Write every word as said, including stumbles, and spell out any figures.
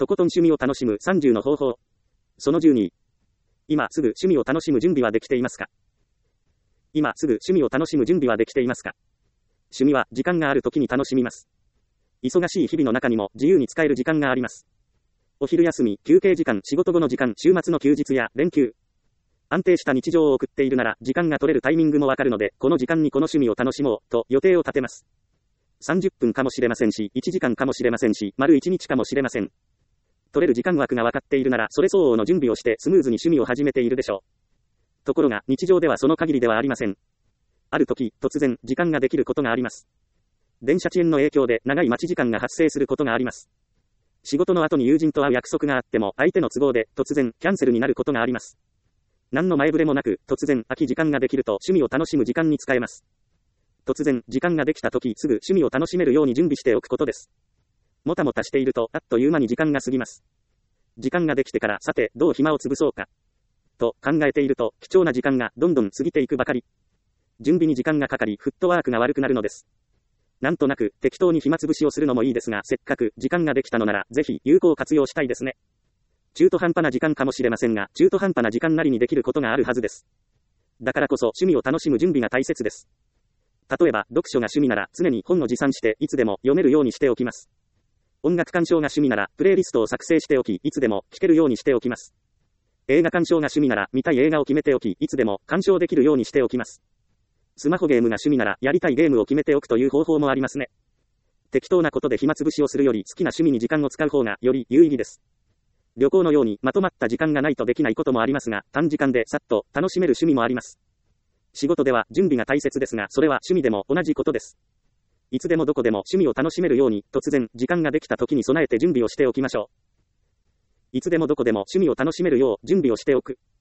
とことん趣味を楽しむさんじゅうの方法。そのじゅうに。今すぐ趣味を楽しむ準備はできていますか？今すぐ趣味を楽しむ準備はできていますか？趣味は時間がある時に楽しみます。忙しい日々の中にも自由に使える時間があります。お昼休み、休憩時間、仕事後の時間、週末の休日や連休。安定した日常を送っているなら時間が取れるタイミングもわかるので、この時間にこの趣味を楽しもうと予定を立てます。さんじゅっぷんかもしれませんし、いちじかんかもしれませんし、丸いちにちかもしれません。取れる時間枠が分かっているなら、それ相応の準備をしてスムーズに趣味を始めているでしょう。ところが、日常ではその限りではありません。ある時、突然、時間ができることがあります。電車遅延の影響で長い待ち時間が発生することがあります。仕事の後に友人と会う約束があっても、相手の都合で突然、キャンセルになることがあります。何の前触れもなく、突然、空き時間ができると趣味を楽しむ時間に使えます。突然、時間ができた時、すぐ趣味を楽しめるように準備しておくことです。もたもたしていると、あっという間に時間が過ぎます。時間ができてから、さて、どう暇を潰そうか。と考えていると、貴重な時間がどんどん過ぎていくばかり。準備に時間がかかり、フットワークが悪くなるのです。なんとなく、適当に暇つぶしをするのもいいですが、せっかく時間ができたのなら、ぜひ、有効活用したいですね。中途半端な時間かもしれませんが、中途半端な時間なりにできることがあるはずです。だからこそ、趣味を楽しむ準備が大切です。例えば、読書が趣味なら、常に本を持参して、いつでも読めるようにしておきます。音楽鑑賞が趣味なら、プレイリストを作成しておき、いつでも聴けるようにしておきます。映画鑑賞が趣味なら、見たい映画を決めておき、いつでも鑑賞できるようにしておきます。スマホゲームが趣味なら、やりたいゲームを決めておくという方法もありますね。適当なことで暇つぶしをするより、好きな趣味に時間を使う方が、より有意義です。旅行のように、まとまった時間がないとできないこともありますが、短時間でさっと楽しめる趣味もあります。仕事では準備が大切ですが、それは趣味でも同じことです。いつでもどこでも趣味を楽しめるように、突然、時間ができた時に備えて準備をしておきましょう。いつでもどこでも趣味を楽しめるよう準備をしておく。